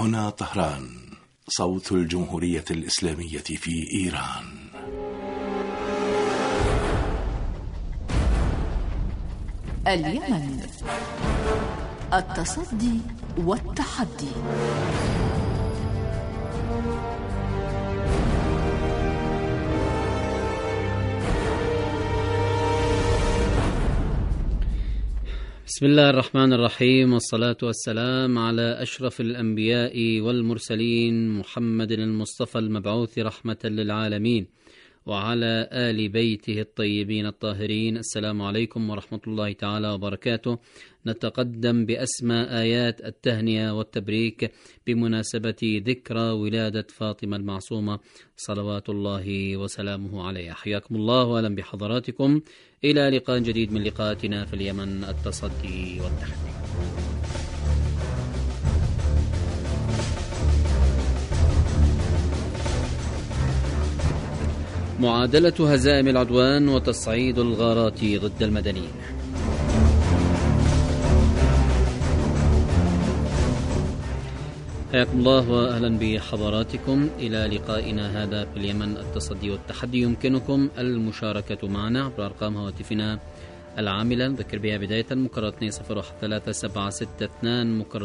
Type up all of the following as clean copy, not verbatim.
هنا طهران، صوت الجمهورية الإسلامية في إيران. اليمن، التصدي والتحدي. بسم الله الرحمن الرحيم، والصلاة والسلام على أشرف الأنبياء والمرسلين، محمد المصطفى المبعوث رحمة للعالمين، وعلى آل بيته الطيبين الطاهرين. السلام عليكم ورحمة الله تعالى وبركاته. نتقدم بأسمى آيات التهنئة والتبريك بمناسبة ذكرى ولادة فاطمة المعصومة صلوات الله وسلامه عليها. حياكم الله وأهلا بحضراتكم إلى لقاء جديد من لقاءاتنا في اليمن، التصدي والتحدي. معادلة هزائم العدوان وتصعيد الغارات ضد المدنيين. حياكم الله وأهلا بحضراتكم إلى لقائنا هذا في اليمن، التصدي والتحدي. يمكنكم المشاركة معنا عبر أرقام هواتفنا العاملة، نذكر بها بداية مكرر 201762 مكرر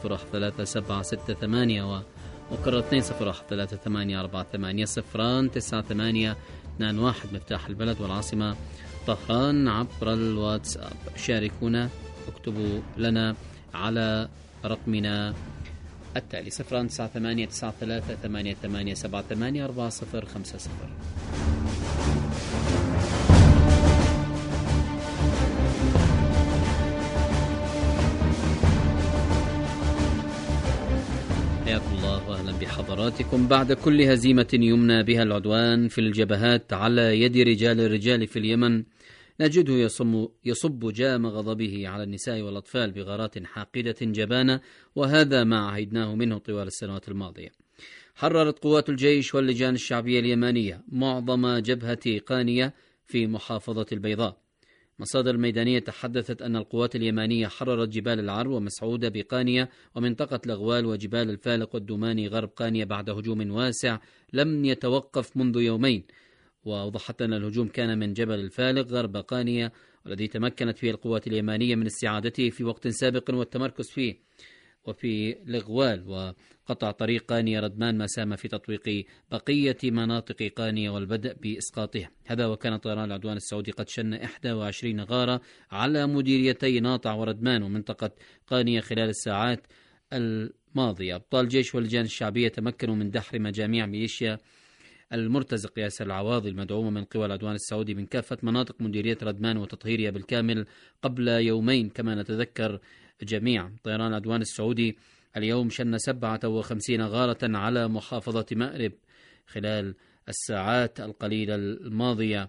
201768 ومكرر 203848 مفتاح البلد والعاصمة طهران. عبر الواتساب شاركونا، اكتبوا لنا على رقمنا التالي 0989388784050. حياكم الله واهلا بحضراتكم. بعد كل هزيمة يمنى بها العدوان في الجبهات على يد الرجال في اليمن، نجده يصب جام غضبه على النساء والأطفال بغارات حاقدة جبانة، وهذا ما عهدناه منه طوال السنوات الماضية. حررت قوات الجيش واللجان الشعبية اليمانية معظم جبهة قانية في محافظة البيضاء. مصادر ميدانية تحدثت أن القوات اليمانية حررت جبال العر ومسعودة بقانية ومنطقة الأغوال وجبال الفالق والدوماني غرب قانية بعد هجوم واسع لم يتوقف منذ يومين. وأوضحت أن الهجوم كان من جبل الفالق غرب قانية، والذي تمكنت فيه القوات اليمانية من استعادته في وقت سابق والتمركز فيه وفي الأغوال وقطع طريق قانية ردمان، ما ساهم في تطويق بقية مناطق قانية والبدء بإسقاطها. هذا وكان طيران العدوان السعودي قد شن 21 غارة على مديريتي ناطع وردمان ومنطقة قانية خلال الساعات الماضية. أبطال الجيش واللجان الشعبية تمكنوا من دحر مجاميع ميليشيا المرتزق ياسر العواضي المدعومة من قوى العدوان السعودي من كافة مناطق مديرية ردمان وتطهيرها بالكامل قبل يومين. كما نتذكر جميع طيران العدوان السعودي اليوم شن 57 غارة على محافظة مأرب خلال الساعات القليلة الماضية.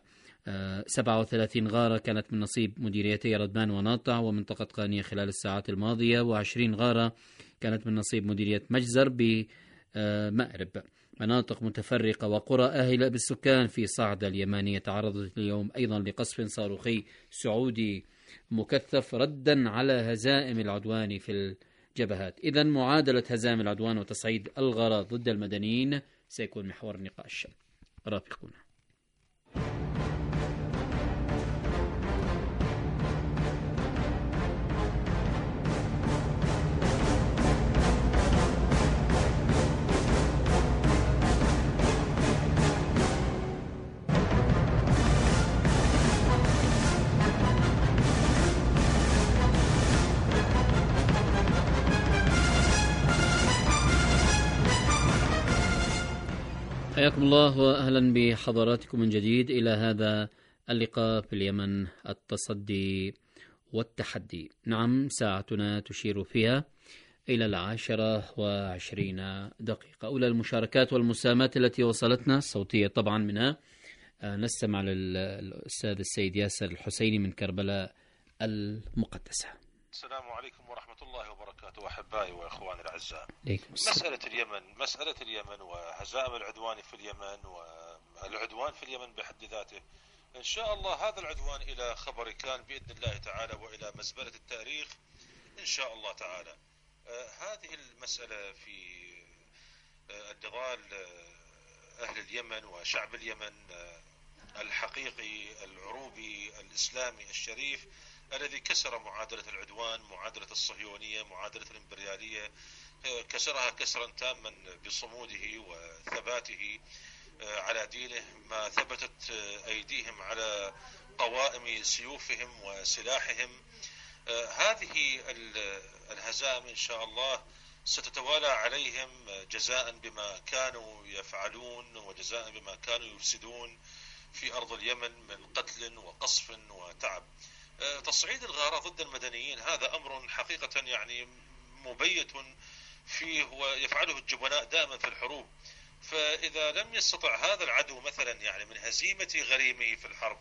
37 غارة كانت من نصيب مديريتي ردمان وناطع ومنطقة قانية خلال الساعات الماضية، و20 غارة كانت من نصيب مديرية مجزر بمأرب. مناطق متفرقة وقرى أهلة بالسكان في صعدة اليمانية تعرضت اليوم أيضا لقصف صاروخي سعودي مكثف ردا على هزائم العدوان في الجبهات. إذن معادلة هزائم العدوان وتصعيد الغارات ضد المدنيين سيكون محور النقاش. رافقونا. حياكم الله وأهلا بحضراتكم من جديد إلى هذا اللقاء في اليمن، التصدي والتحدي. نعم، ساعتنا تشير فيها إلى 10:20. أولى المشاركات والمساهمات التي وصلتنا الصوتية طبعا منها نستمع للأستاذ السيد ياسر الحسيني من كربلاء المقدسة. السلام عليكم ورحمة الله وبركاته أحبائي وإخواني الأعزاء. مسألة اليمن وهزائم العدوان في اليمن والعدوان في اليمن بحد ذاته، إن شاء الله هذا العدوان إلى خبر كان بإذن الله تعالى وإلى مزبلة التاريخ إن شاء الله تعالى. هذه المسألة في النضال أهل اليمن وشعب اليمن الحقيقي العروبي الإسلامي الشريف الذي كسر معادلة العدوان، معادلة الصهيونية، معادلة الإمبريالية، كسرها كسرا تاما بصموده وثباته على دينه، ما ثبتت أيديهم على قوائم سيوفهم وسلاحهم. هذه الهزائم إن شاء الله ستتوالى عليهم جزاء بما كانوا يفعلون وجزاء بما كانوا يفسدون في أرض اليمن من قتل وقصف وتعب. تصعيد الغارة ضد المدنيين هذا أمر حقيقة يعني مبيت فيه ويفعله الجبناء دائما في الحروب. فإذا لم يستطع هذا العدو مثلا يعني من هزيمة غريمه في الحرب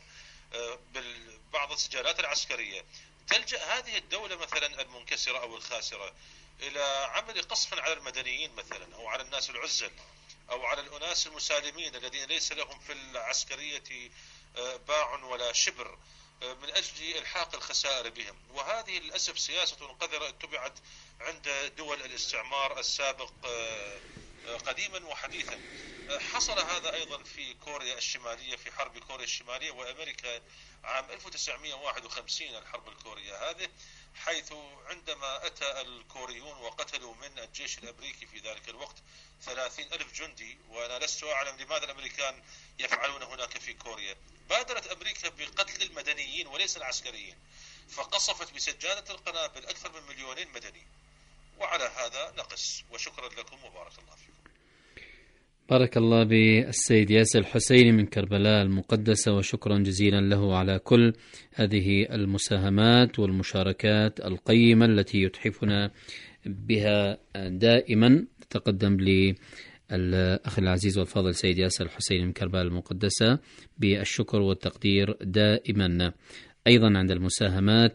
بعض السجالات العسكرية، تلجأ هذه الدولة مثلا المنكسرة أو الخاسرة إلى عمل قصف على المدنيين مثلا، أو على الناس العزل، أو على الأناس المسالمين الذين ليس لهم في العسكرية باع ولا شبر، من أجل إلحاق الخسائر بهم. وهذه للأسف سياسة قذرة اتبعت عند دول الاستعمار السابق قديما وحديثا. حصل هذا أيضا في كوريا الشمالية، في حرب كوريا الشمالية وأمريكا عام 1951 الحرب الكورية هذه، حيث عندما أتى الكوريون وقتلوا من الجيش الأمريكي في ذلك الوقت 30,000 جندي، وأنا لست أعلم لماذا الأمريكان يفعلون هناك في كوريا. بادرت أمريكا بقتل المدنيين وليس العسكريين، فقصفت بسجادة القنابل أكثر من 2,000,000 مدني، وعلى هذا نقص. وشكرا لكم وبارك الله فيكم. بارك الله بالسيد ياسر الحسيني من كربلاء المقدسة، وشكرا جزيلا له على كل هذه المساهمات والمشاركات القيمة التي يتحفنا بها دائما. تقدم للأخ العزيز والفاضل سيد ياسر الحسيني من كربلاء المقدسة بالشكر والتقدير دائما. أيضا عند المساهمات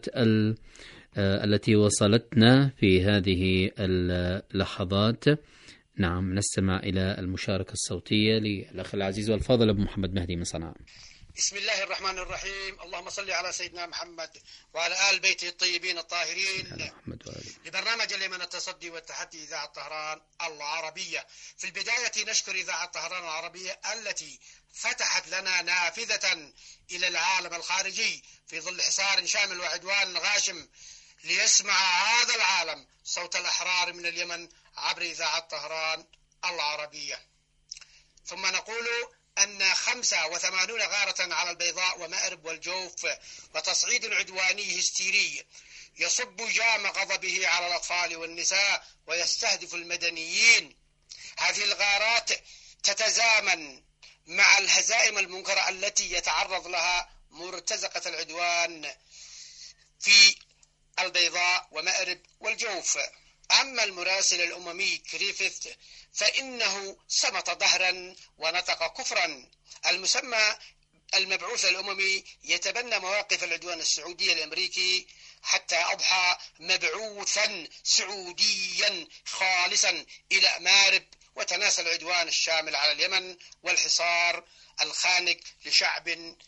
التي وصلتنا في هذه اللحظات، نعم نستمع إلى المشاركة الصوتية للأخ العزيز والفاضل أبو محمد مهدي من صنعاء. بسم الله الرحمن الرحيم. اللهم صل على سيدنا محمد وعلى آل بيته الطيبين الطاهرين. لبرنامج اليمن التصدي والتحدي إذاعة طهران العربية. في البداية نشكر إذاعة طهران العربية التي فتحت لنا نافذة إلى العالم الخارجي في ظل حصار شامل وعدوان غاشم، ليسمع هذا العالم صوت الأحرار من اليمن عبر إذاعة طهران العربية. ثم نقول أن 85 غارة على البيضاء ومأرب والجوف وتصعيد عدواني هستيري يصب جام غضبه على الأطفال والنساء ويستهدف المدنيين. هذه الغارات تتزامن مع الهزائم المنكرة التي يتعرض لها مرتزقة العدوان في البيضاء ومأرب والجوف. أما المراسل الأممي كريفيث فإنه صمت ظهرا ونطق كفرا. المسمى المبعوث الأممي يتبنى مواقف العدوان السعودي الأمريكي حتى أضحى مبعوثا سعوديا خالصا إلى مأرب، وتناسى العدوان الشامل على اليمن والحصار الخانق لشعب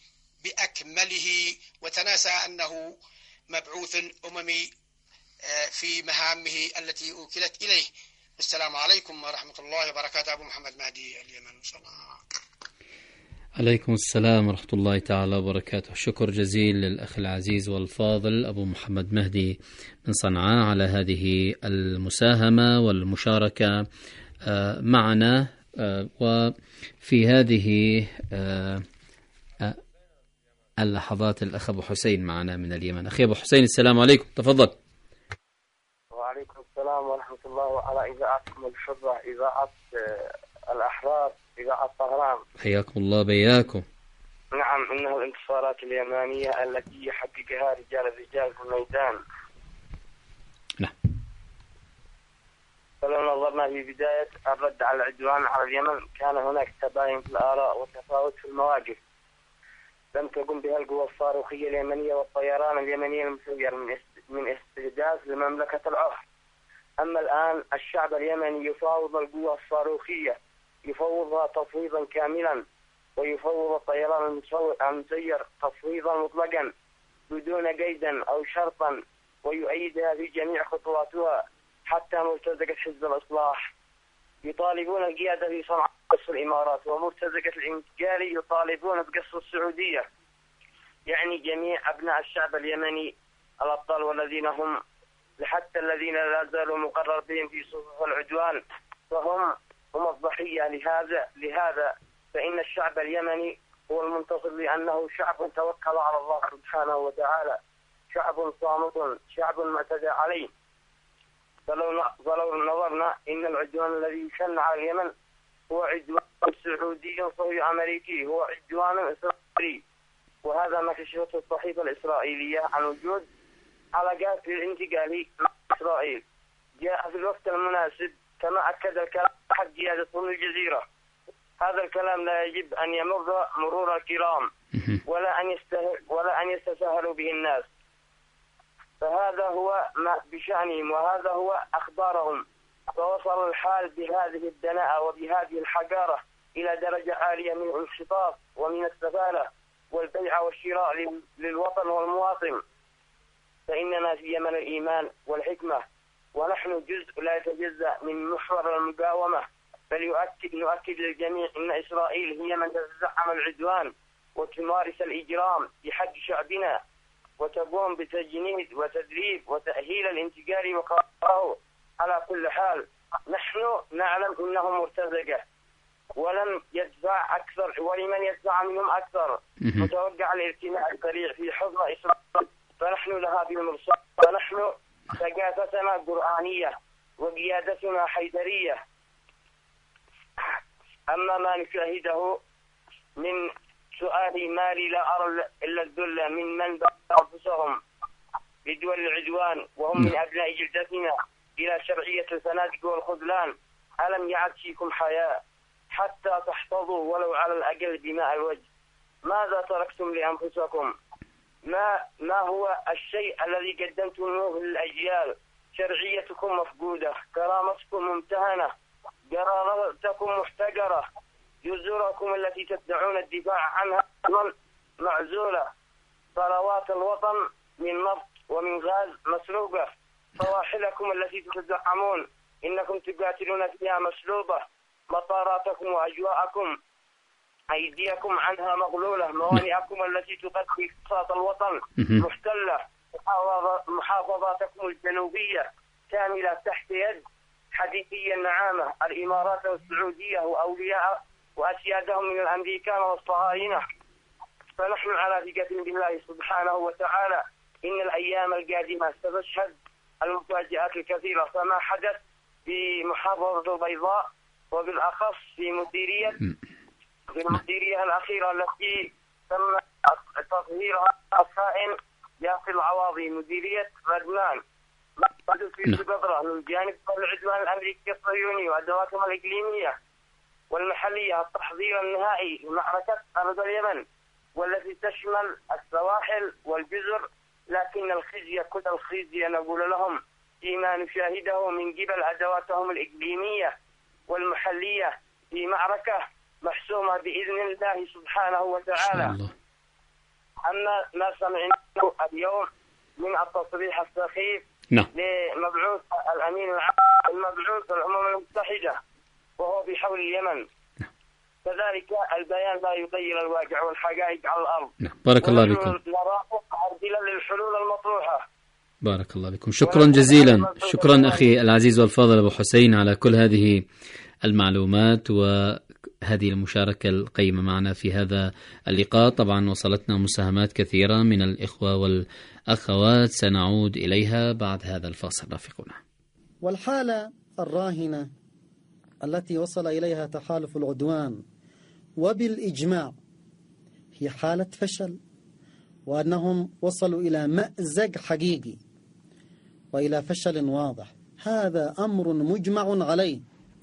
بأكمله، وتناسى أنه مبعوث أممي في مهامه التي أوكلت إليه. السلام عليكم ورحمة الله وبركاته. أبو محمد مهدي، اليمن، صنعاء. عليكم السلام ورحمة الله تعالى وبركاته. شكر جزيل للأخ العزيز والفاضل أبو محمد مهدي من صنعاء على هذه المساهمة والمشاركة معنا. وفي هذه اللحظات الأخ أبو حسين معنا من اليمن. أخي أبو حسين السلام عليكم، تفضل. وعليكم السلام ورحمة الله، وعلى إذاعتكم الحرة إذاعة الأحرار إذاعة طهران. حياكم الله بياكم. نعم، إنه الانتصارات اليمانية التي يحققها رجال الرجال في الميدان. نعم. فلو نظرنا في بداية الرد على العدوان على اليمن كان هناك تباين في الآراء وتفاوت في المواقف. لم تقم بها القوى الصاروخية اليمنية والطيران اليمني المسير من استهداف لمملكة العراق. أما الآن الشعب اليمني يفاوض القوى الصاروخية، يفوضها تفويضا كاملا، ويفوض الطيران المسير تفويضا مطلقا بدون قيد أو شرطا، ويؤيدها في جميع خطواتها حتى مرتزقة حزب الإصلاح يطالبون القيادة في صنعاء قصف الإمارات، ومرتزقة الانتقالي يطالبون بقصف السعودية. يعني جميع أبناء الشعب اليمني الأبطال والذين هم حتى الذين لا زالوا مقرر بهم في صفوف العدوان فهم الضحية لهذا فإن الشعب اليمني هو المنتصر، لأنه شعب توكل على الله سبحانه وتعالى، شعب صامت، شعب معتدى عليه. فلو نظرنا إن العدوان الذي شن على اليمن هو عدوان سعودي صهيوني أمريكي، هو عدوان إسرائيلي، وهذا ما كشفته الصحيفة الإسرائيلية عن وجود علاقات الانتقالي مع إسرائيل. جاء في الوقت المناسب كما أكد الكلام أحد قيادة صهيون الجزيرة. هذا الكلام لا يجب أن يمر مرور الكرام ولا أن يستساهلوا به الناس، فهذا هو ما بشأنهم وهذا هو أخبارهم. فوصل الحال بهذه الدناءة وبهذه الحقارة إلى درجة عالية من الانحطاط ومن السفالة والبيع والشراء للوطن والمواطن. فإننا في يمن الإيمان والحكمة، ونحن جزء لا يتجزأ من محور المقاومة، بل نؤكد للجميع أن إسرائيل هي من تزعم العدوان وتمارس الإجرام في حق شعبنا، وتقوم بتجنيد وتدريب وتأهيل الانتقال وقراره. على كل حال نحن نعلم أنه مرتزقة ولن يدفع أكثر، ولمن يدفع منهم أكثر متوقع الارتماء السريع في حضن إسرائيل، فنحن لها بالمرصاد، ونحن ثقافتنا قرآنية وقيادتنا حيدرية. أما ما نشاهده من سؤال مالي لا أرى إلا الذل من باع أنفسهم بدول العدوان وهم من أبناء جلدتنا إلى شرعية الفنادق والخذلان. ألم يعد فيكم حياء حتى تحفظوا ولو على الأقل بماء الوجه؟ ماذا تركتم لأنفسكم؟ ما هو الشيء الذي قدمتموه للأجيال؟ شرعيتكم مفقودة، كرامتكم ممتهنة، جرارتكم محتقرة، جزركم التي تدعون الدفاع عنها معزولة، ثروات الوطن من نفط ومن غاز مسلوبة، صواحلكم التي تدعمون إنكم تقاتلون فيها مسلوبة، مطاراتكم وأجواءكم أيديكم عنها مغلولة، موانئكم التي تغذي اقتصاد الوطن محتلة، محافظاتكم الجنوبية كاملة تحت يد حديثي النعامة الإمارات والسعودية وأولياء وأسيادهم من الأمريكان والصهاينة. فنحن على ثقة بالله سبحانه وتعالى إن الأيام القادمة ستشهد المفاجآت الكثيرة، فما حدث في محافظة البيضاء وبالأخص في المديرية الأخيرة التي تم تطهيرها الخائن ياسر العواضي، مديرية ردمان، في سقطرة من جانب العدوان الأمريكي الصهيوني وأدواتهم الإقليمية والمحلية، التحضير النهائي لمعركة أرض اليمن والتي تشمل السواحل والجزر. لكن الخزي كل الخزي نقول لهم فيما نشاهده من قبل أدواتهم الإقليمية والمحلية في معركة محسومة بإذن الله سبحانه وتعالى. أما ما سمعناه اليوم من التصريح السخيف لمبعوث الأمين العام المبعوث الأمم المتحدة وهو بحول اليمن، كذلك البيان لا يغير الواقع والحقائق على الأرض. بارك الله بكم. نرافق للحلول المطروحة. بارك الله بكم، شكرا جزيلا، شكرا أخي العزيز والفاضل أبو حسين على كل هذه المعلومات وهذه المشاركة القيمة معنا في هذا اللقاء. طبعا وصلتنا مساهمات كثيرة من الإخوة والأخوات سنعود إليها بعد هذا الفاصل، رافقنا. والحالة الراهنة التي وصل إليها تحالف العدوان وبالإجماع هي حالة فشل، وأنهم وصلوا إلى مأزق حقيقي وإلى فشل واضح. هذا أمر مجمع عليه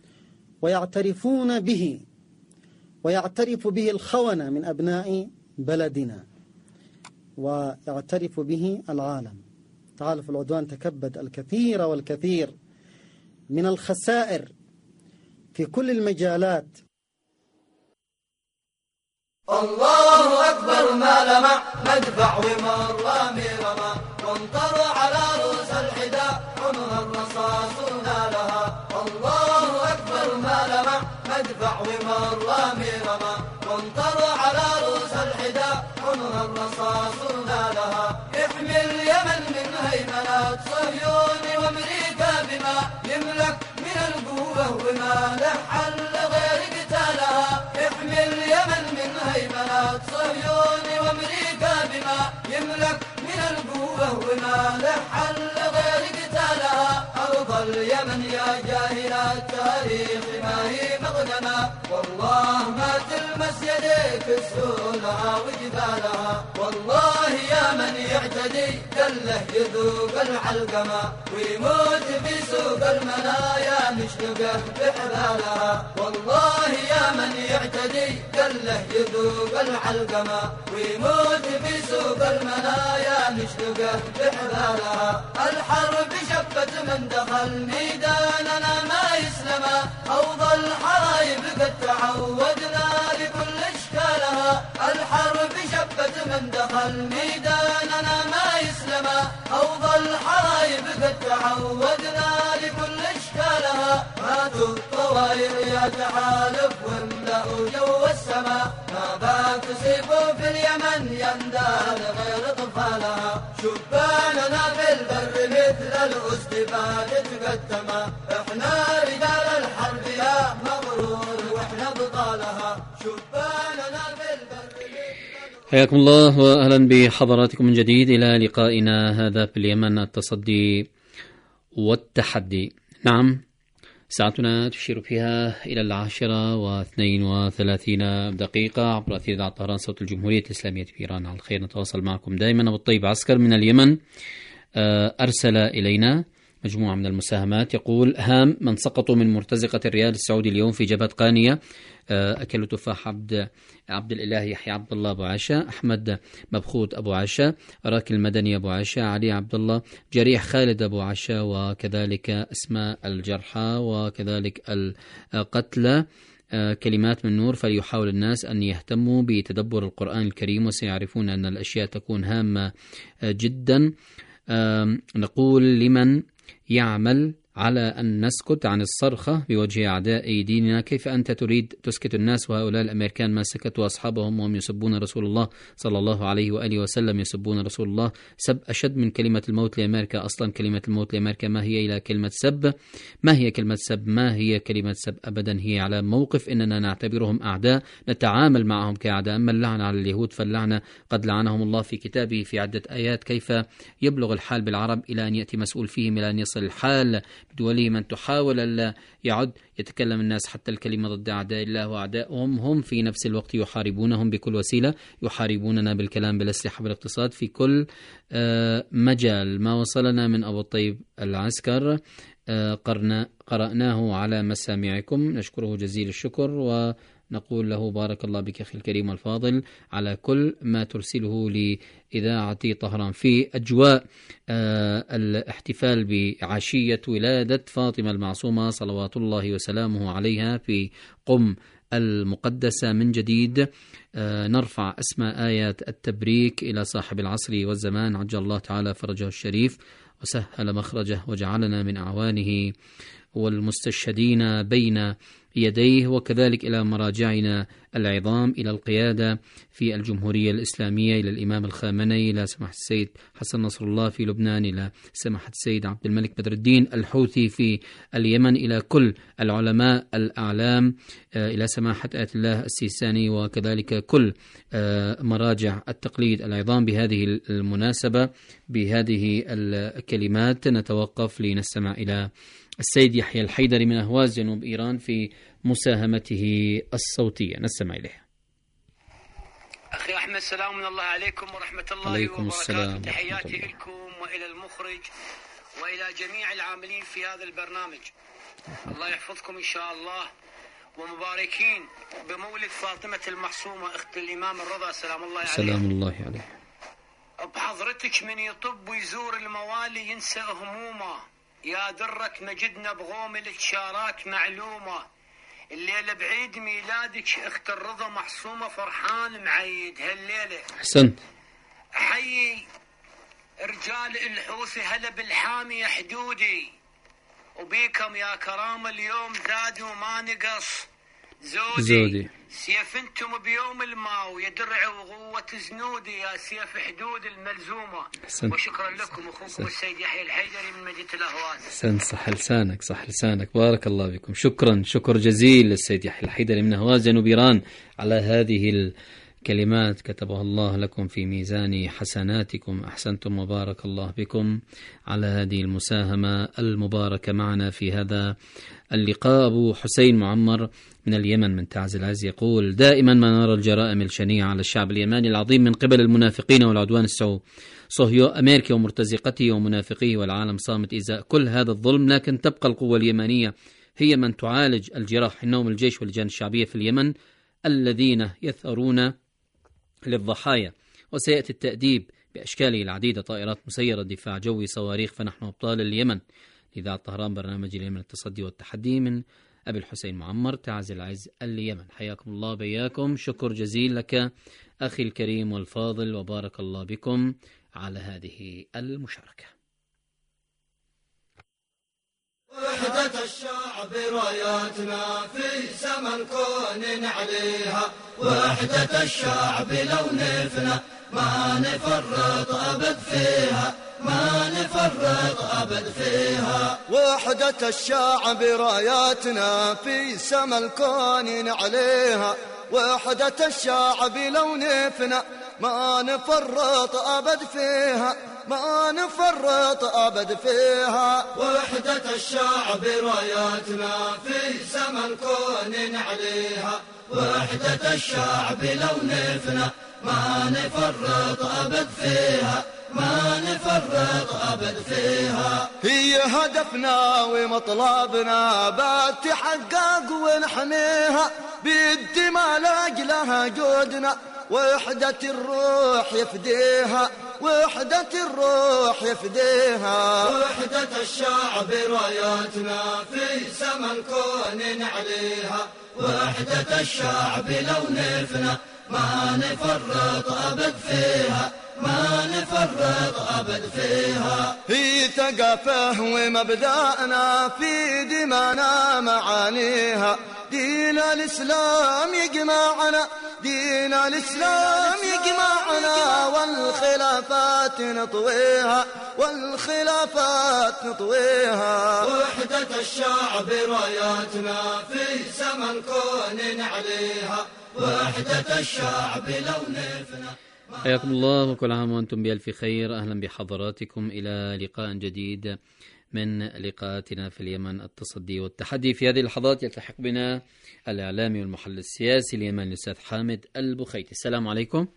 ويعترفون به، ويعترف به الخونة من أبناء بلدنا، ويعترف به العالم. تحالف العدوان تكبد الكثير والكثير من الخسائر في كل المجالات. الله أكبر ما لمع مدفع ومر رامي رمى، وانطر على رؤوس الحدى عمر الرصاص الرصاص نالها. الله أكبر ما لمع مدفع ومر رمى وانطر على رؤوس الحدى عمر الرصاص نالها. احمي اليمن من هيمنات صهيون وامريكا بما يملك من القوة وما له حل غير قتالها. احمي اليمن من هيمنات صهيون وامريكا بما يملك من القوة وما له حل غير قتالها. أرض اليمن يا جاهل التاريخ ما هي مغنمة والله ما تلمس يديك السولها وجبالها. والله يا من يعتدي كله يذوق العلقمة ويموت في سوق المنايا مشتقه بحبالها. والله يا من يعتدي كله يذوق العلقمة ويموت في سوق المنايا مشتقه بحبالها. الحرب شفت من دخل ميداننا ما يسلمه حوض الحرايب قد تعودنا لكل اشكالها. الحرب شفت من دخل ميداننا ما يسلمه حوض الحرايب قد تعودنا لكل اشكالها. ماتوا الطواير يا تعالف واملأوا جو السماء ما باك تصيبوا في اليمن يندال غير طفالها. شباننا في البر مثل الأسد بادت قدما احنا رجال الحرب يا مغرور واحنا بطالها. شباننا في البر. حياكم الله وأهلا بحضراتكم من جديد إلى لقائنا هذا في اليمن التصدي والتحدي. نعم، ساعتنا تشير فيها إلى 10:32 عبر أثير إذاعة طهران صوت الجمهورية الإسلامية في إيران. على الخير نتواصل معكم دائما. أبو الطيب عسكر من اليمن أرسل إلينا مجموعة من المساهمات، يقول: هام من سقطوا من مرتزقة الرياض السعودي اليوم في جبهة قانية: أكلوا تفاح عبد الإله يحيى عبد الله أبو عاشا، أحمد مبخوت أبو عاشا، راكي المدني أبو عاشا، علي عبد الله، جريح خالد أبو عاشا، وكذلك أسماء الجرحى وكذلك القتلى. كلمات من نور: فليحاول الناس أن يهتموا بتدبر القرآن الكريم وسيعرفون أن الأشياء تكون هامة جدا. نقول لمن يعمل على أن نسكت عن الصرخة بوجه أعداء ديننا: كيف أنت تريد تسكت الناس وهؤلاء الأمريكان ما سكتوا أصحابهم وهم يسبون رسول الله صلى الله عليه وآله وسلم، يسبون رسول الله سب أشد من كلمة الموت لأمريكا. أصلا كلمة الموت لأمريكا ما هي إلى كلمة سب؟ ما هي كلمة سب؟ ما هي كلمة سب أبدا؟ هي على موقف إننا نعتبرهم أعداء نتعامل معهم كأعداء. أما اللعنة على اليهود فاللعنة قد لعنهم الله في كتابه في عدة آيات. كيف يبلغ الحال بالعرب إلى أن يأتي مسؤول فيهم، إلى أن يصل الحال بدولهم من تحاول ألا يعد يتكلم الناس حتى الكلمة ضد أعداء الله وأعدائهم هم في نفس الوقت يحاربونهم بكل وسيلة، يحاربوننا بالكلام بالأسلحة بالاقتصاد في كل مجال. ما وصلنا من أبو الطيب العسكر قرأناه على مسامعكم، نشكره جزيل الشكر ونقول له بارك الله بك أخي الكريم الفاضل على كل ما ترسله لإذاعة طهران في أجواء الاحتفال بعشية ولادة فاطمة المعصومة صلوات الله وسلامه عليها في قم المقدسة. من جديد نرفع أسماء آيات التبريك إلى صاحب العصر والزمان عجل الله تعالى فرجه الشريف وسهل مخرجه وجعلنا من أعوانه والمستشهدين بين يديه، وكذلك إلى مراجعنا العظام، إلى القيادة في الجمهورية الإسلامية، إلى الإمام الخامنئي، إلى سماحة السيد حسن نصر الله في لبنان، إلى سماحة السيد عبد الملك بدر الدين الحوثي في اليمن، إلى كل العلماء الأعلام، إلى سماحة آية الله السيساني، وكذلك كل مراجع التقليد العظام. بهذه المناسبة بهذه الكلمات نتوقف لنستمع إلى السيد يحيى الحيدري من أهواز جنوب إيران في مساهمته الصوتية، نستمع إليها. أخي أحمد، سلام من الله عليكم ورحمة الله وبركاته. تحياتي لكم وإلى المخرج وإلى جميع العاملين في هذا البرنامج، الله يحفظكم إن شاء الله، ومباركين بمولد فاطمة المعصومة أخت الإمام الرضا سلام الله عليه. سلام الله عليه. بحضرتك من يطب ويزور الموالي ينسى همومه، يا درة مجدنا بغوم الاتشارات معلومة، الليلة بعيد ميلادك اخت الرضا معصومة فرحان معيد هالليلة. احسنت. حي رجال الحوثي هلا بالحامية حدودي، وبيكم يا كرام اليوم زادوا ما نقص. زودي سيف انتم بيوم الماو يا درع وغوة زنودي يا سيف حدود الملزومة. وشكرا لكم اخوكم السيد يحيى الحيدري من مدينة الاهواز. احسن، صح لسانك صح لسانك، بارك الله بكم. شكرا، شكر جزيل للسيد يحيى الحيدري من اهواز جنوب ايران على هذه الكلمات كتبها الله لكم في ميزان حسناتكم. احسنتم وبارك الله بكم على هذه المساهمة المباركة معنا في هذا اللقاء. أبو حسين معمر من اليمن من تعز العز يقول: دائما ما نرى الجرائم الشنيعة على الشعب اليماني العظيم من قبل المنافقين والعدوان صهيو أمريكا ومرتزقته ومنافقيه، والعالم صامت إزاء كل هذا الظلم، لكن تبقى القوة اليمنية هي من تعالج الجراح، إنهم الجيش واللجان الشعبية في اليمن الذين يثأرون للضحايا، وسيأتي التأديب بأشكاله العديدة: طائرات مسيرة، دفاع جوي، صواريخ، فنحن أبطال اليمن. إذاعة طهران، برنامج اليمن التصدي والتحدي، من أبي الحسين معمر تعز العز اليمن. حياكم الله بياكم، شكر جزيل لك أخي الكريم والفاضل، وبارك الله بكم على هذه المشاركة. وحدة الشعب راياتنا في سما الكون نعليها، وحدة الشعب لو نفنا ما نفرط أبد فيها، ما نفرط أبد فيها. وحدة الشعب راياتنا في سما الكون نعليها، وحدة الشعب لو نفنا ما نفرط أبد فيها، ما نفرط أبد فيها. وحدة الشعب راياتنا في سما الكون نعليها، وحدة الشعب لو نفنا ما نفرط أبد فيها، ما نفرط أبد فيها. هي هدفنا ومطلبنا بتحقق ونحميها، بالدماء لأجلها جودنا وحدة الروح يفديها، وحدة الروح يفديها. وحدة الشعب راياتنا في سما الكون نعليها، وحدة الشعب لو نفنا ما نفرط أبد فيها، ما نفرط أبد فيها. هي ثقافة ومبدأنا في دمانا معانيها، دين الإسلام يجمعنا، دين الإسلام يجمعنا، والخلافات نطويها، والخلافات نطويها. وحدة الشعب راياتنا في سما الكون نعليها، وحدة الشعب لو نفنا. حياكم الله وكل عام وأنتم بألف خير. أهلا بحضراتكم إلى لقاء جديد من لقاءاتنا في اليمن التصدي والتحدي. في هذه اللحظات يلتحق بنا الإعلامي والمحلل السياسي اليمني الأستاذ حامد البخيتي. السلام عليكم.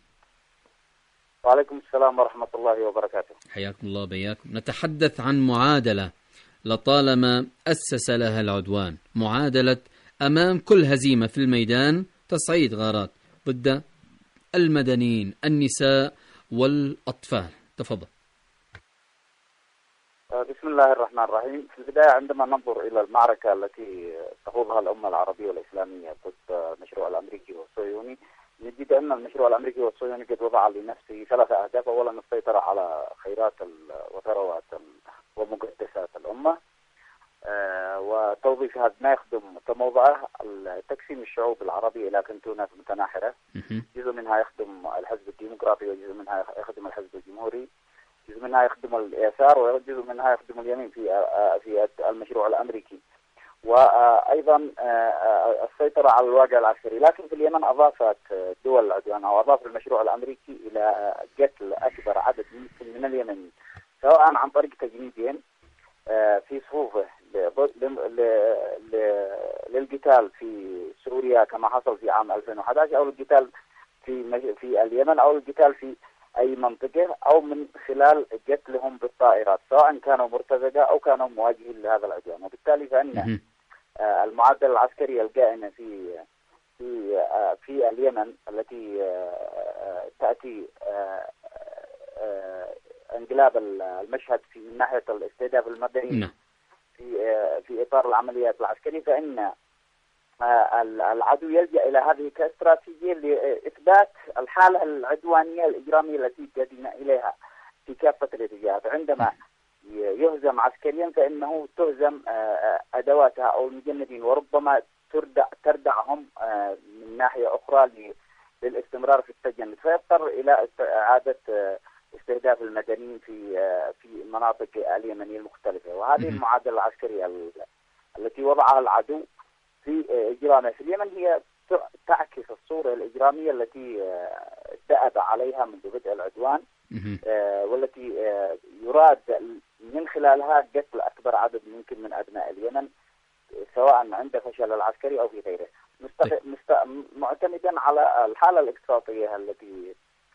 وعليكم السلام ورحمة الله وبركاته. حياكم الله بياكم. نتحدث عن معادلة لطالما أسس لها العدوان، معادلة أمام كل هزيمة في الميدان تصعيد غارات ضد المدنيين، النساء والأطفال. تفضل. بسم الله الرحمن الرحيم. في البداية عندما ننظر إلى المعركة التي تخوضها الأمة العربية والإسلامية ضد المشروع الأمريكي والصهيوني، نجد أن المشروع الأمريكي والصهيوني قد وضع لنفسه 3 أهداف. أولا السيطرة على خيرات وثروات ومقدسات الأمة، وتوظيف هذا ما يخدم كموضعه تقسيم الشعوب العربية إلى كنتونات متناحرة، جزء منها يخدم الحزب الديمقراطي، وجزء منها يخدم الحزب الجمهوري، جزء منها يخدم اليسار، وجزء منها يخدم اليمين في المشروع الأمريكي، وأيضا السيطرة على الواقع العسكري. لكن في اليمن أضافت دول العدوان أو أضاف المشروع الأمريكي إلى قتل أكبر عدد ممكن من اليمنيين، سواء عن طريق تجنيدين في صفوفه للقتال في سوريا كما حصل في عام 2011، أو القتال في اليمن، أو القتال في أي منطقة، أو من خلال قتلهم بالطائرات سواء كانوا مرتزقة أو كانوا مواجهين لهذا العدوان. وبالتالي فإن المعدل العسكري القائم في اليمن التي تأتي انقلاب المشهد من ناحية الاستهداف المدني في إطار العمليات العسكرية، فإن العدو يلجأ إلى هذه كاستراتيجية لإثبات الحالة العدوانية الإجرامية التي جدينا إليها في كافة الاتجاهات. عندما يهزم عسكريا فإنه تهزم أدواتها أو المجندين، وربما تردعهم من ناحية أخرى للاستمرار في التجند، فيضطر إلى إعادة استهداف المدنيين في المناطق اليمنية المختلفة. وهذه المعادلة العسكرية التي وضعها العدو في إجرامه في اليمن هي تعكس الصورة الإجرامية التي دأب عليها منذ بدء العدوان، والتي يراد من خلالها قتل أكبر عدد ممكن من أبناء اليمن، سواء عند فشل العسكري أو في غيره، معتمدا على الحالة الاقتصادية التي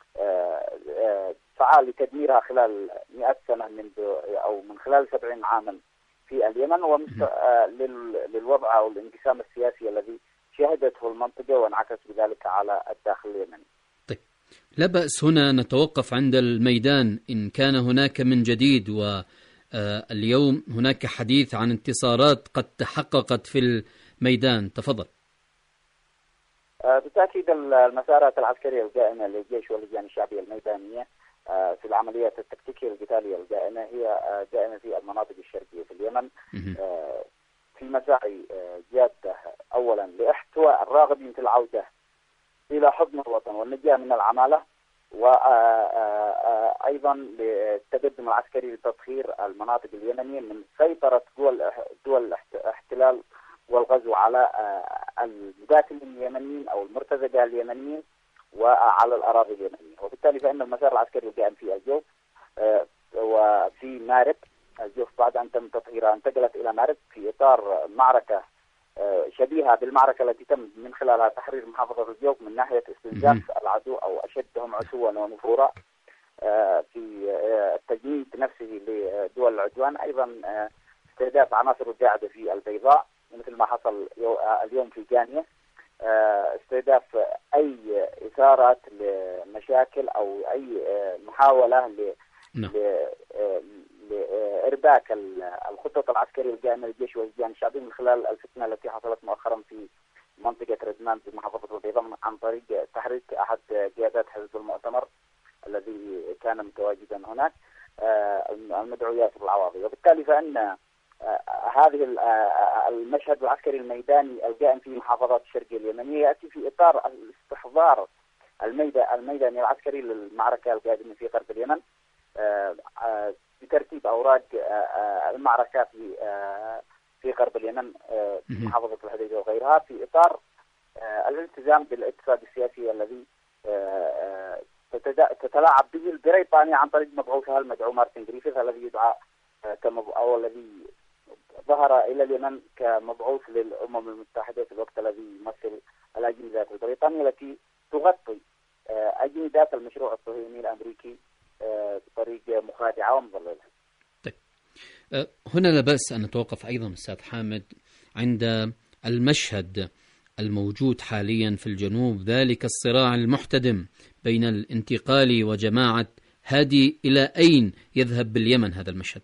سعى لتدميرها خلال 100 سنة من خلال 70 عاما في اليمن، للوضع أو الانقسام السياسي الذي شهدته المنطقة وانعكس بذلك على الداخل اليمني. طيب، لا بأس هنا نتوقف عند الميدان إن كان هناك من جديد، واليوم هناك حديث عن انتصارات قد تحققت في الميدان. تفضل. بالتأكيد المسارات العسكرية القائمة للجيش واللجان الشعبية الميدانية في العمليات التكتيكية القتالية القائمة هي قائمة في المناطق الشرقية في اليمن، في مساعي جادة أولا لاحتواء الراغبين في العودة إلى حضن الوطن والنجاة من العمالة، وأيضا للتقدم العسكري لتطهير المناطق اليمنية من سيطرة دول الاحتلال والغزو على المقاتلين اليمنيين أو المرتزقة اليمنيين وعلى الأراضي اليمنية. وبالتالي فإن المسار العسكري القائم في الجوف وفي مارب، الجوف بعد أن تم تطهيرها انتقلت إلى مارب في إطار معركة شبيهة بالمعركة التي تم من خلالها تحرير محافظة الجوف من ناحية استنزاف العدو أو أشدهم عتوا ونفورا في التجنيد نفسه لدول العدوان، أيضا استهداف عناصر القاعدة في البيضاء مثل ما حصل اليوم في جانية، استهداف أي إثارات لمشاكل أو أي محاولة لإرباك الخطط العسكرية القائمة للجيش واللجان الشعبي من خلال الفتنة التي حصلت مؤخرا في منطقة رزمان في محافظة البيضاء عن طريق تحريك أحد قيادات حزب المؤتمر الذي كان متواجدا هناك، المدعو ياسر العواضي. وبالتالي فإن هذه المشهد العسكري الميداني القائم في محافظات الشرقية اليمنية يأتي في إطار الاستحضار الميداني العسكري للمعركة القادمة في غرب اليمن، بترتيب أوراق المعركة في غرب اليمن في محافظة الحديدة وغيرها، في إطار الالتزام بالاتفاق السياسي الذي تتلاعب به بريطانيا عن طريق مبعوثها المدعو مارتن غريفيث الذي يدعى أو الذي ظهر إلى اليمن كمبعوث للأمم المتحدة في الوقت الذي يمثل الأجندات البريطانية التي تغطي أجندات المشروع الصهيوني الأمريكي بطريقة مخادعة ومضللة. طيب، هنا لا بأس أن نتوقف أيضا أستاذ حامد عند المشهد الموجود حاليا في الجنوب، ذلك الصراع المحتدم بين الانتقالي وجماعة هادي. إلى أين يذهب باليمن هذا المشهد؟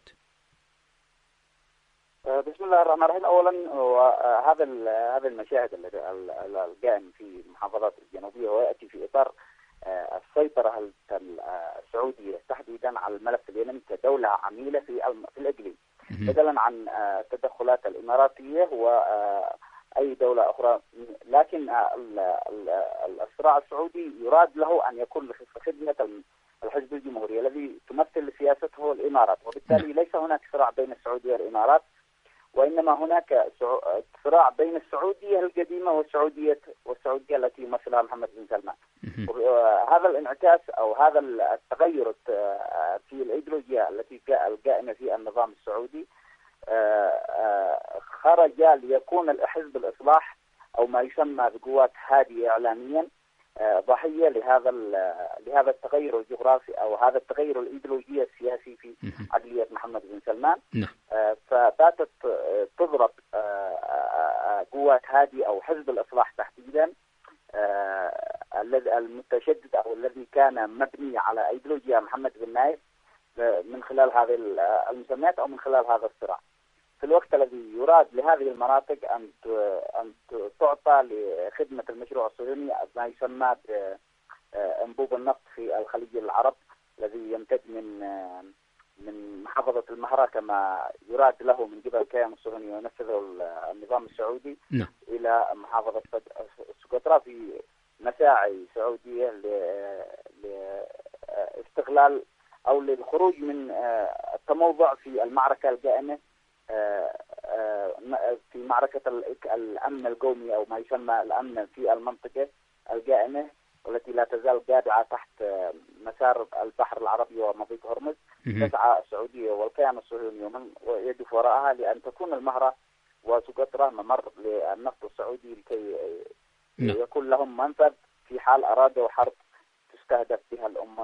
بسم الله الرحمن الرحيم. أولا هذا المشاهد القائم في المحافظات الجنوبية ويأتي في إطار السيطرة السعودية تحديدا على الملف اليمني كدولة عميلة في الإقليم، بدلا عن التدخلات الإماراتية وأي دولة أخرى. لكن الصراع السعودي يراد له أن يكون لخدمة الحزب الجمهوري الذي تمثل سياسته الإمارات، وبالتالي ليس هناك صراع بين السعودية والإمارات، وإنما هناك صراع بين السعودية القديمة والسعودية التي يمثلها محمد بن سلمان. هذا الانعكاس أو هذا التغير في الإيديولوجيا التي القائمة في النظام السعودي خرج ليكون حزب الإصلاح أو ما يسمى بقوات هادي إعلاميا ضحية لهذا التغير الجغرافي أو هذا التغير الإيديولوجي السياسي في عقلية محمد بن سلمان. فباتت تضرب قوات هادي أو حزب الإصلاح تحديدا المتشدد أو الذي كان مبني على إيديولوجيا محمد بن نايف من خلال هذه المسميات أو من خلال هذا الصراع، في الوقت الذي يراد لهذه المناطق أن تعطى لخدمة المشروع الصهيوني ما يسمى بأنبوب النفط في الخليج العرب الذي يمتد من محافظة المهرة كما يراد له من قبل الكيان الصهيوني وينفذه النظام السعودي إلى محافظة سقطرى في مساعي سعودية لاستغلال أو للخروج من التموضع في المعركة القائمة في معركة الأمن القومي أو ما يسمى الأمن في المنطقة القائمة والتي لا تزال قادعة تحت مسار البحر العربي ومضيق هرمز. تسعى السعودية والكيان الصهيوني ومن يدف وراءها لأن تكون المهرة وسقطرى ممر للنفط السعودي لكي يكون لهم منفذ في حال أرادوا حرب تستهدف بها الأمة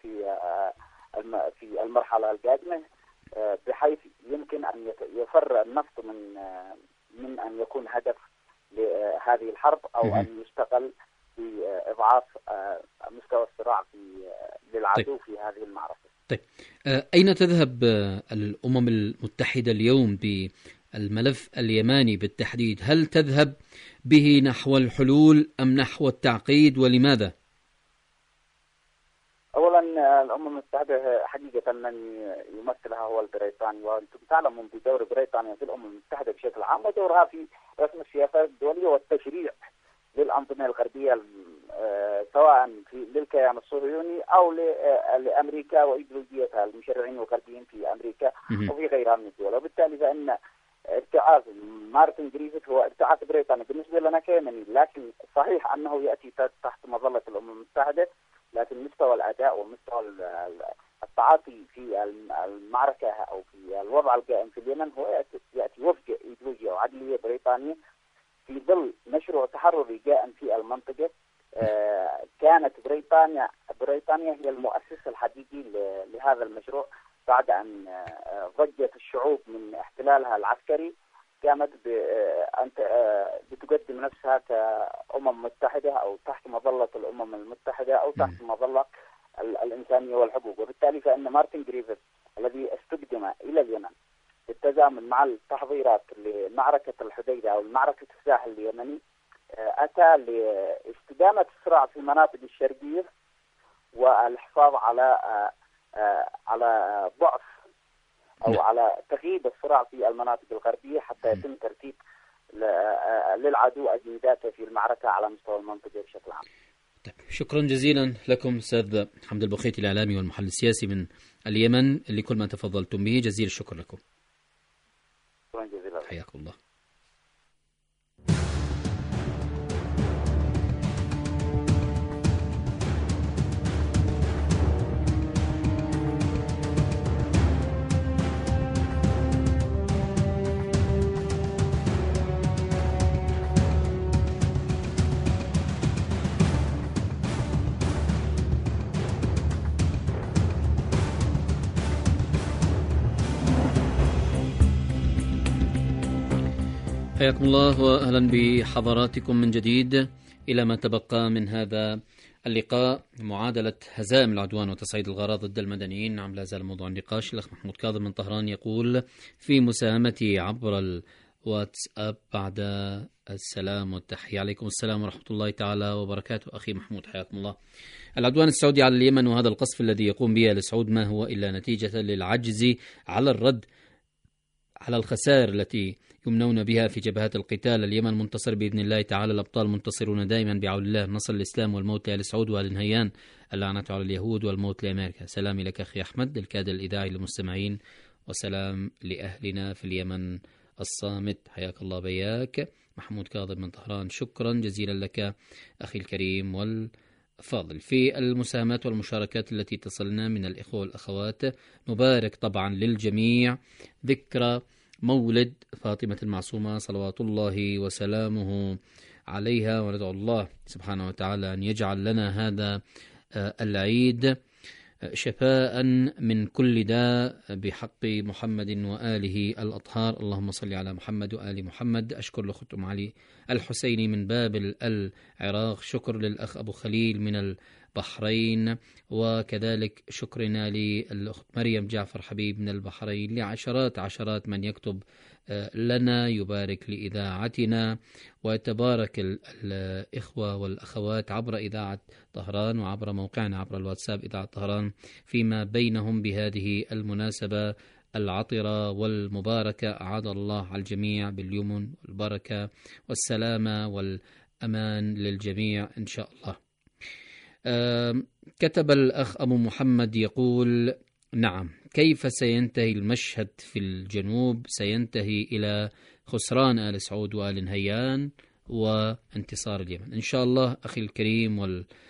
في المرحلة القادمة، بحيث يمكن أن يفر النفط من أن يكون هدف لهذه الحرب أو أن يستغل بإضعاف مستوى الصراع للعدو في هذه المعركة. طيب، أين تذهب الأمم المتحدة اليوم بالملف اليماني بالتحديد؟ هل تذهب به نحو الحلول أم نحو التعقيد، ولماذا؟ أولا الأمم المتحدة حقيقة من يمثلها هو البريطاني، وأنتم تعلمون بدور بريطانيا في الأمم المتحدة بشكل عام ودورها في رسم السياسات الدولية والتشريع للأنظمة الغربية سواء للكيان الصهيوني أو لأمريكا وإيديولوجيتها المشرعين الغربيين في أمريكا وفي غيرها من الدول. وبالتالي فإن ابتعاث مارتن جريفيث هو ابتعاث بريطاني بالنسبة لنا كيمني، لكن صحيح أنه يأتي تحت مظلة الأمم المتحدة، لكن مستوى الأداء ومستوى التعاطي في المعركة أو في الوضع القائم في اليمن هو يأتي وفق إيديولوجيا وعدلية بريطانية في ظل مشروع تحرري قائم في المنطقة. كانت بريطانيا هي المؤسس الحقيقي لهذا المشروع بعد أن ضجت الشعوب من احتلالها العسكري. قامت بتقدم نفسها كأمم متحدة أو تحت مظلة الأمم المتحدة أو تحت مظلة الإنسانية والحقوق. وبالتالي فإن مارتن جريفيث الذي استخدم إلى اليمن بالتزامن مع التحضيرات لمعركة الحديدة أو معركة الساحل اليمني أتى لاستدامة الصراع في المناطق الشرقية والحفاظ على ضعف أو على تغييب الصراع في المناطق الغربية حتى يتم ترتيب للعدو أجنداته في المعركة على مستوى المنطقة بشكل عام. شكرا جزيلا لكم أستاذ حمد البخيتي الإعلامي والمحلل السياسي من اليمن لكل ما تفضلتم به، جزيل الشكر لكم. شكرا جزيلا، حياكم الله. حياكم الله وأهلا بحضراتكم من جديد إلى ما تبقى من هذا اللقاء، معادلة هزائم العدوان وتصعيد الغارات ضد المدنيين. نعم، لا زال موضوع النقاش. الأخ محمود كاظم من طهران يقول في مساهمتي عبر الواتساب بعد السلام والتحية. عليكم السلام ورحمة الله تعالى وبركاته. أخي محمود حياكم الله. العدوان السعودي على اليمن وهذا القصف الذي يقوم به السعود ما هو إلا نتيجة للعجز على الرد على الخسائر التي يمنون بها في جبهات القتال. اليمن منتصر بإذن الله تعالى، الأبطال منتصرون دائما بعون الله. نصر الإسلام والموت لآل سعود وآل نهيان، اللعنة على اليهود والموت لأمريكا. سلامي لك أخي أحمد الكادر الإذاعي للمستمعين، وسلام لأهلنا في اليمن الصامت. حياك الله بياك محمود كاظم من طهران. شكرا جزيلا لك أخي الكريم والفاضل. في المساهمات والمشاركات التي تصلنا من الإخوة والأخوات، نبارك طبعا للجميع ذكرى مولد فاطمة المعصومة صلوات الله وسلامه عليها، وندعو الله سبحانه وتعالى أن يجعل لنا هذا العيد شفاء من كل داء بحق محمد وآله الأطهار. اللهم صل على محمد وآل محمد. أشكر لأخت أم علي الحسيني من بابل العراق، شكر للأخ أبو خليل من البحرين، وكذلك شكرنا للأخت مريم جعفر حبيب من البحرين، لعشرات من يكتب لنا، يبارك لإذاعتنا، ويتبارك الإخوة والأخوات عبر إذاعة طهران وعبر موقعنا عبر الواتساب إذاعة طهران فيما بينهم بهذه المناسبة العطرة والمباركة. أعاد الله على الجميع باليمن والبركة والسلامة والأمان للجميع إن شاء الله. كتب الأخ أبو محمد يقول: نعم، كيف سينتهي المشهد في الجنوب؟ سينتهي إلى خسران آل سعود وآل نهيان وانتصار اليمن إن شاء الله. أخي الكريم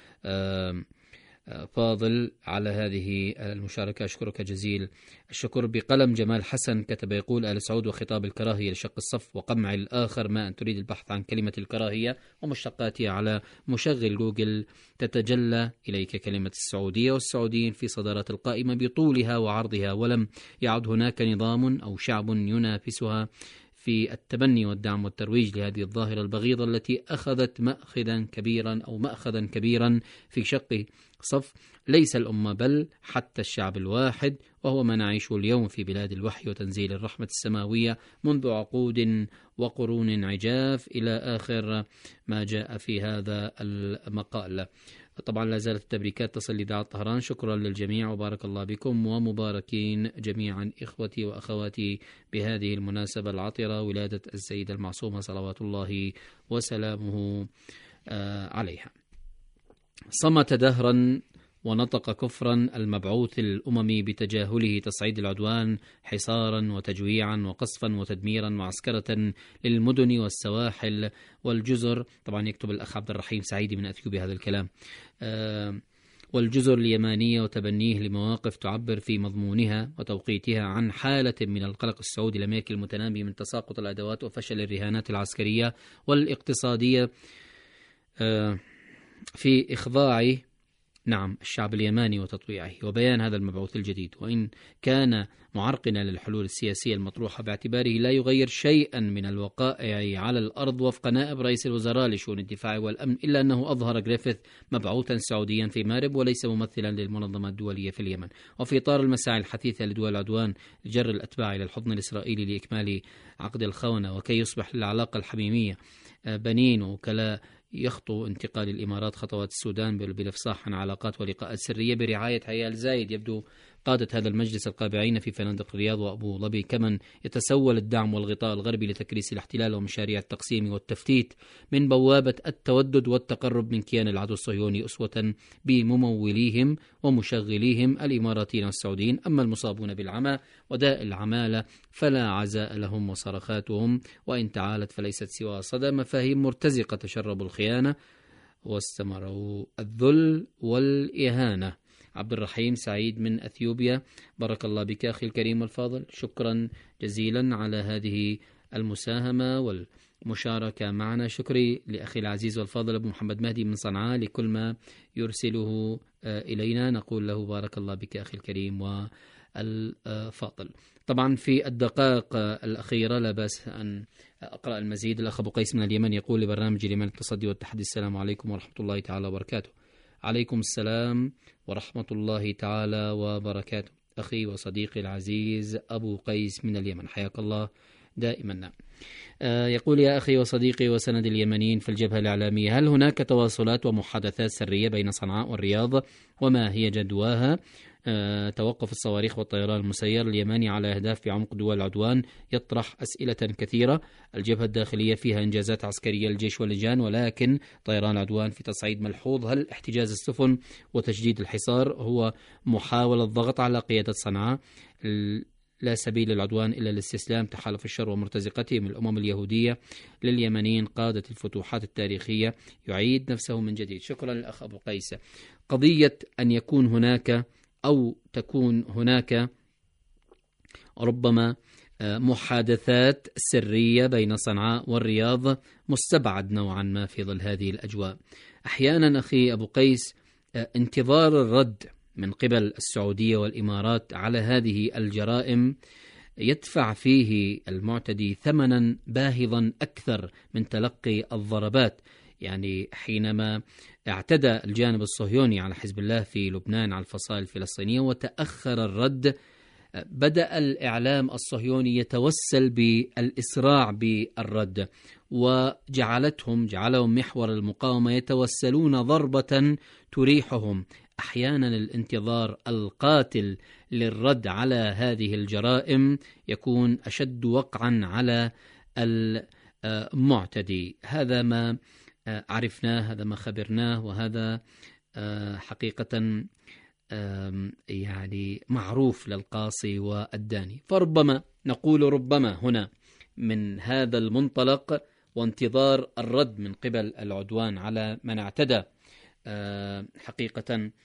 والفاضل على هذه المشاركة أشكرك جزيل الشكر. بقلم جمال حسن كتب يقول: آل سعود وخطاب الكراهية لشق الصف وقمع الآخر، ما أن تريد البحث عن كلمة الكراهية ومشتقاتها على مشغل جوجل تتجلى إليك كلمة السعودية والسعوديين في صدارات القائمة بطولها وعرضها، ولم يعد هناك نظام أو شعب ينافسها في التبني والدعم والترويج لهذه الظاهرة البغيضة التي أخذت مأخذا كبيرا في شق صف ليس الأمة بل حتى الشعب الواحد، وهو ما نعيشه اليوم في بلاد الوحي وتنزيل الرحمة السماوية منذ عقود وقرون عجاف إلى آخر ما جاء في هذا المقال. طبعا لا زالت التبريكات تصل لإذاعة طهران. شكرا للجميع وبارك الله بكم ومباركين جميعا إخوتي وأخواتي بهذه المناسبة العطرة، ولادة السيدة المعصومة صلوات الله وسلامه عليها. صمت دهرا ونطق كفرا المبعوث الأممي بتجاهله تصعيد العدوان حصارا وتجويعا وقصفا وتدميرا معسكرة للمدن والسواحل والجزر. طبعا يكتب الأخ عبد الرحيم سعيدي من أثيوبيا هذا الكلام. والجزر اليمانية، وتبنيه لمواقف تعبر في مضمونها وتوقيتها عن حالة من القلق السعودي الأمريكي المتنامي من تساقط الأدوات وفشل الرهانات العسكرية والاقتصادية في إخضاع الشعب اليماني وتطويعه. وبيان هذا المبعوث الجديد وإن كان معرقنا للحلول السياسية المطروحة باعتباره لا يغير شيئا من الوقائع على الأرض وفق نائب رئيس الوزراء لشؤون الدفاع والأمن، إلا أنه أظهر جريفيث مبعوثا سعوديا في مارب وليس ممثلا للمنظمة الدولية في اليمن. وفي إطار المساعي الحثيثة لدول العدوان لجر الأتباع إلى الحضن الإسرائيلي لإكمال عقد الخونة وكي يصبح للعلاقة الحميمية بنين وكلاء، يخطو انتقال الإمارات خطوات السودان بالإفصاح عن علاقات ولقاءات سرية برعاية هيال زايد. يبدو قادة هذا المجلس القابعين في فنادق الرياض وأبو ظبي كمن يتسول الدعم والغطاء الغربي لتكريس الاحتلال ومشاريع التقسيم والتفتيت من بوابة التودد والتقرب من كيان العدو الصهيوني أسوة بمموليهم ومشغليهم الإماراتيين والسعوديين. أما المصابون بالعمى وداء العمالة فلا عزاء لهم، وصرخاتهم وإن تعالت فليست سوى صدى مفاهيم مرتزقة تشربوا الخيانة واستمروا الذل والإهانة. عبد الرحيم سعيد من أثيوبيا، بارك الله بك أخي الكريم والفاضل، شكرا جزيلا على هذه المساهمة والمشاركة معنا. شكري لأخي العزيز والفاضل أبو محمد مهدي من صنعاء لكل ما يرسله إلينا، نقول له بارك الله بك أخي الكريم والفاضل. طبعا في الدقائق الأخيرة لا بأس أن أقرأ المزيد. الأخ أبو قيس من اليمن يقول لبرنامج اليمن التصدي والتحدي: السلام عليكم ورحمة الله تعالى وبركاته. عليكم السلام ورحمة الله تعالى وبركاته أخي وصديقي العزيز أبو قيس من اليمن، حياك الله دائما. يقول: يا أخي وصديقي وسند اليمنيين في الجبهة الإعلامية، هل هناك تواصلات ومحادثات سرية بين صنعاء والرياض؟ وما هي جدواها؟ توقف الصواريخ والطيران المسير اليماني على أهداف في عمق دول العدوان يطرح أسئلة كثيرة. الجبهة الداخلية فيها إنجازات عسكرية للجيش واللجان، ولكن طيران العدوان في تصعيد ملحوظ. هل احتجاز السفن وتشديد الحصار هو محاولة ضغط على قيادة صنعاء؟ لا سبيل للعدوان إلا الاستسلام. تحالف الشر ومرتزقته من الأمم اليهودية لليمنيين قادة الفتوحات التاريخية يعيد نفسه من جديد. شكرا للأخ أبو قيس. قضية أن يكون هناك أو تكون هناك ربما محادثات سرية بين صنعاء والرياض مستبعد نوعا ما في ظل هذه الأجواء. أحيانا أخي أبو قيس انتظار الرد من قبل السعودية والإمارات على هذه الجرائم يدفع فيه المعتدي ثمنا باهظا أكثر من تلقي الضربات. يعني حينما اعتدى الجانب الصهيوني على حزب الله في لبنان على الفصائل الفلسطينية وتأخر الرد بدأ الإعلام الصهيوني يتوسل بالإسراع بالرد، جعلهم محور المقاومة يتوسلون ضربة تريحهم، أحيانا الانتظار القاتل للرد على هذه الجرائم يكون أشد وقعا على المعتدي. هذا ما عرفناه، هذا ما خبرناه، وهذا حقيقة يعني معروف للقاصي والداني. فربما نقول ربما هنا من هذا المنطلق وانتظار الرد من قبل العدوان على من اعتدى حقيقة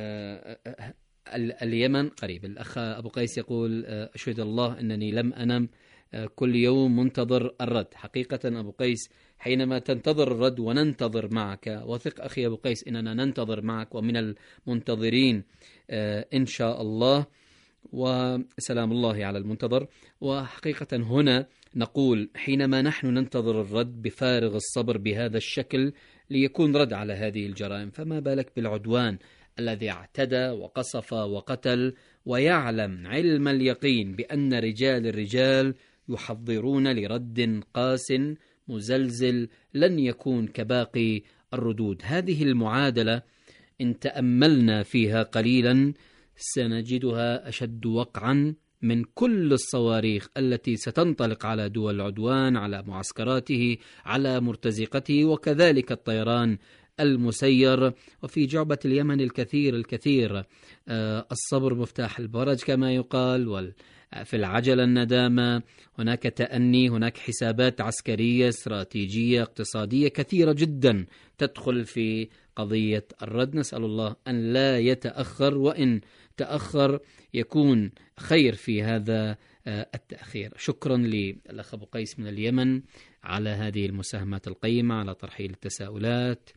اليمن قريب. الأخ أبو قيس يقول أشهد الله أنني لم أنم كل يوم منتظر الرد. حقيقة أبو قيس حينما تنتظر الرد وننتظر معك، وثق أخي أبو قيس إننا ننتظر معك ومن المنتظرين إن شاء الله، وسلام الله على المنتظر. وحقيقة هنا نقول حينما نحن ننتظر الرد بفارغ الصبر بهذا الشكل ليكون رد على هذه الجرائم، فما بالك بالعدوان الذي اعتدى وقصف وقتل ويعلم علم اليقين بأن الرجال يحضرون لرد قاس مزلزل لن يكون كباقي الردود. هذه المعادلة إن تأملنا فيها قليلا سنجدها أشد وقعا من كل الصواريخ التي ستنطلق على دول العدوان، على معسكراته، على مرتزقته، وكذلك الطيران المسير. وفي جعبة اليمن الكثير. الصبر مفتاح البرج كما يقال، في العجلة الندامة. هناك تأني، هناك حسابات عسكرية استراتيجية اقتصادية كثيرة جدا تدخل في قضية الرد. نسأل الله أن لا يتأخر، وإن تأخر يكون خير في هذا التأخير. شكرا للأخ أبو قيس من اليمن على هذه المساهمات القيمة، على ترحيل التساؤلات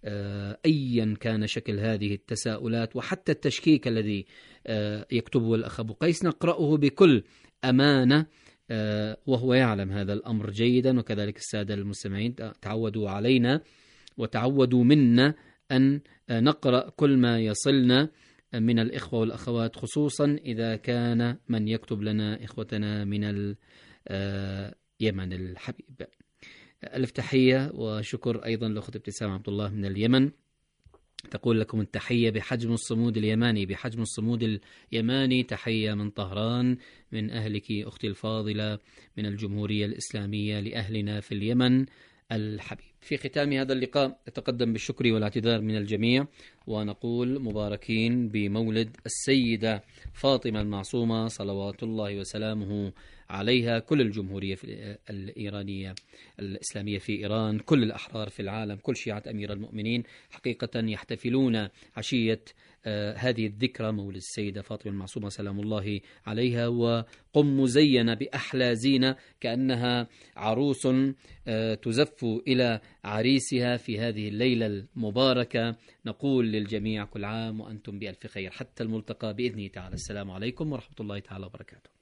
أيا كان شكل هذه التساؤلات وحتى التشكيك الذي يكتبه الأخ أبو قيس نقرأه بكل أمانة، وهو يعلم هذا الأمر جيدا، وكذلك السادة المستمعين تعودوا علينا وتعودوا منا أن نقرأ كل ما يصلنا من الإخوة والأخوات، خصوصا إذا كان من يكتب لنا إخوتنا من اليمن الحبيب. ألف تحية وشكر أيضا لأخت ابتسام عبد الله من اليمن، تقول لكم التحية بحجم الصمود اليماني. تحية من طهران من أهلك أختي الفاضلة من الجمهورية الإسلامية لأهلنا في اليمن الحبيب. في ختام هذا اللقاء أتقدم بالشكر والاعتذار من الجميع، ونقول مباركين بمولد السيدة فاطمة المعصومة صلوات الله وسلامه عليها، كل الجمهورية الإيرانية الإسلامية في إيران، كل الأحرار في العالم، كل شيعة أمير المؤمنين حقيقة يحتفلون عشية هذه الذكرى مولد السيدة فاطمة المعصومة سلام الله عليها، وقم مزينة بأحلى زينة كأنها عروس تزف إلى عريسها في هذه الليلة المباركة. نقول للجميع كل عام وأنتم بألف خير، حتى الملتقى بإذنه تعالى. السلام عليكم ورحمة الله تعالى وبركاته.